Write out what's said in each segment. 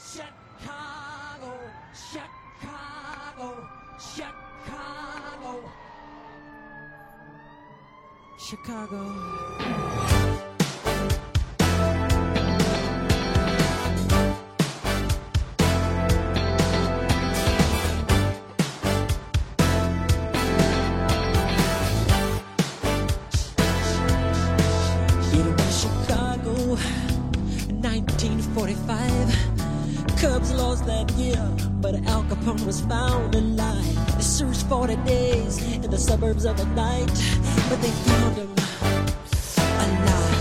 Chicago, Chicago, Chicago, Chicago. It was Chicago, 1945. Cubs lost that year, but Al Capone was found alive. They searched for the days in the suburbs of the night, but they found him alive.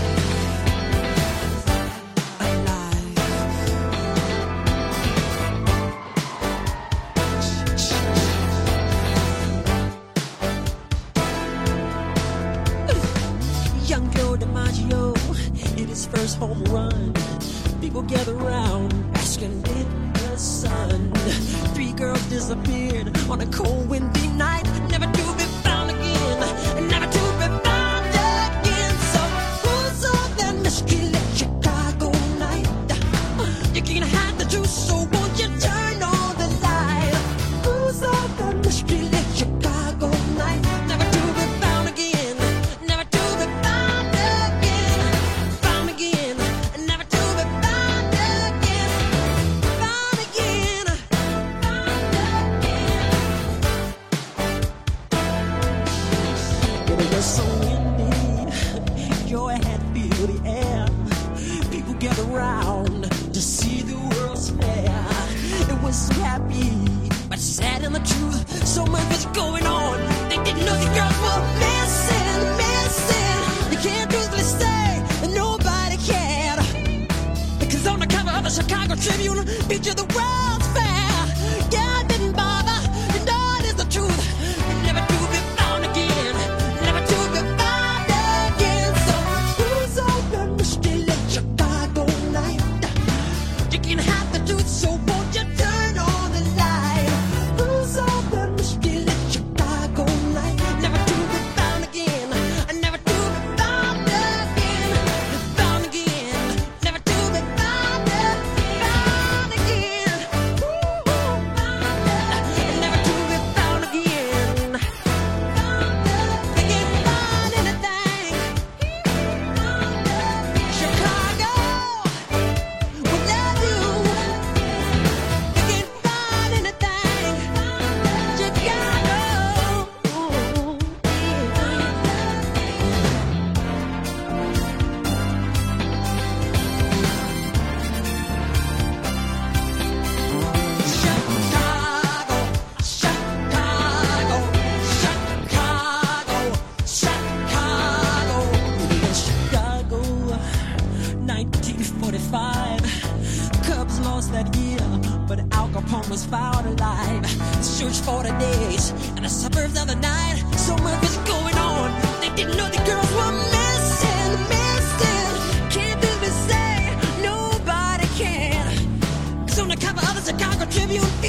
Young Joe DiMaggio hit his first home run. People gather around asking, did the sun? 3 girls disappeared on a cold, windy night, never to be found again, never to be found again. So who's on that mystery Chicago night? You can't hide the truth, so won't you turn on the light? Who's on that mystery Chicago night? Never to be found again, never to be found again, found again, never to be found again, found again, found again. It was so windy, joy had filled the air. People gathered around to see the World's Fair. It was so happy, but sad in the truth. So much was going on, they didn't know the girls were missing, missing. You can't truthfully say that nobody cared, because on the cover of the Chicago Tribune, picture the World's Fair. Yeah, it didn't bother, you know it is the truth. Never to be found again, never to be found again. So who's on the mystery Chicago night? You can't hide the truth, so won't you turn on the light? Who's on the mystery Chicago night? Never to be found again, never to be found again, found again, never to be found again, found again, never to be found again, they can't find anything. Chicago, we love you. They can't find anything. Chicago. Chicago, Chicago, Chicago, 1945. Cubs lost that year, but Al Capone was found alive. Searched for the days in the suburbs of the night. So much was going on, they didn't know the girls were missing, missing. Can't even say nobody can, 'cause on the cover of the Chicago Tribune,